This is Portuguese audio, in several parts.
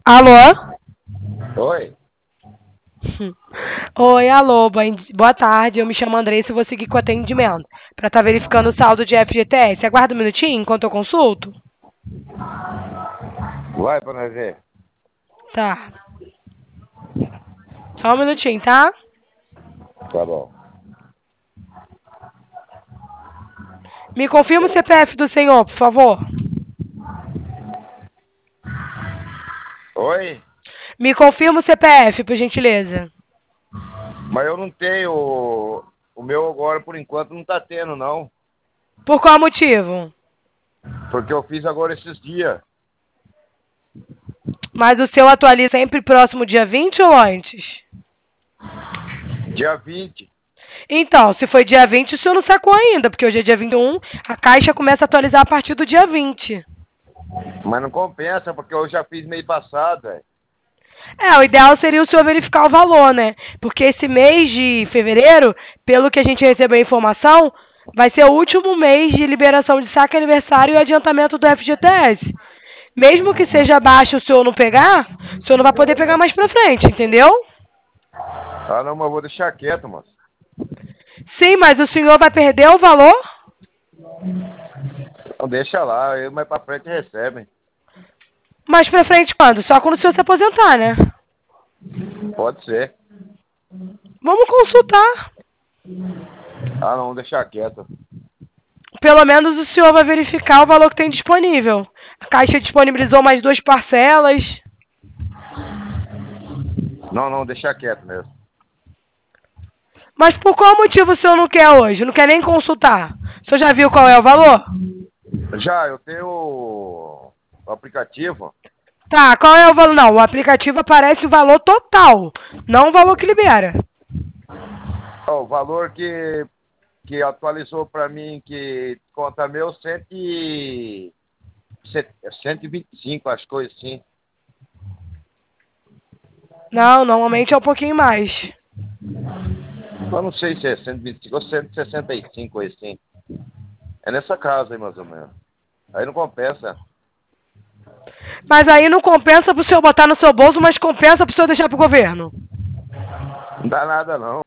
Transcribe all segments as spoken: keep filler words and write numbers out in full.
Alô? Oi? Oi, alô, bom di- boa tarde. Eu me chamo Andressa e vou seguir com o atendimento para estar verificando o saldo de F G T S. Aguarda um minutinho enquanto eu consulto? Vai pra nós ver. Tá. Só um minutinho, tá? Tá bom. Me confirma o C P F do senhor, por favor. Oi? Me confirma o C P F, por gentileza. Mas eu não tenho. O meu agora, por enquanto, não tá tendo, não. Por qual motivo? Porque eu fiz agora esses dias. Mas o seu atualiza sempre próximo dia vinte ou antes? Dia vinte. Então, se foi dia vinte, o senhor não sacou ainda, porque hoje é dia vinte e um, a Caixa começa a atualizar a partir do dia vinte. Mas não compensa, porque eu já fiz mês passado, velho. É, o ideal seria o senhor verificar o valor, né? Porque esse mês de fevereiro, pelo que a gente recebeu a informação, vai ser o último mês de liberação de saque aniversário e adiantamento do F G T S. Mesmo que seja baixo o senhor não pegar, o senhor não vai poder pegar mais pra frente, entendeu? Ah, não, mas eu vou deixar quieto, moço. Sim, mas o senhor vai perder o valor? Então deixa lá, eu mais pra frente recebem. Mais pra frente quando? Só quando o senhor se aposentar, né? Pode ser. Vamos consultar. Ah, não, deixar quieto. Pelo menos o senhor vai verificar o valor que tem disponível. A Caixa disponibilizou mais duas parcelas. Não, não, deixar quieto mesmo. Mas por qual motivo o senhor não quer hoje? Não quer nem consultar? O senhor já viu qual é o valor? Já, eu tenho o o aplicativo. Tá, qual é o valor? Não, o aplicativo aparece o valor total, não o valor que libera. Ó, o valor que, que atualizou pra mim, que conta meu, cento e... cento e vinte e cinco, as coisas assim. Não, normalmente é um pouquinho mais. Eu não sei se é cento e vinte e cinco ou cento e sessenta e cinco, coisa assim. É nessa casa aí, mais ou menos. Aí não compensa. Mas aí não compensa pro senhor botar no seu bolso, mas compensa pro senhor deixar pro governo. Não dá nada, não.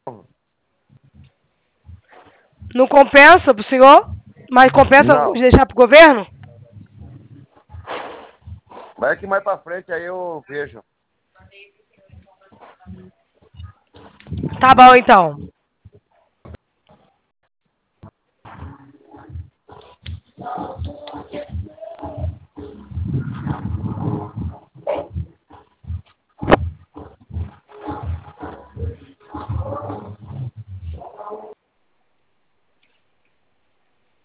Não compensa pro senhor, mas compensa Não. deixar pro governo? Vai que mais pra frente aí eu vejo. Tá bom, então.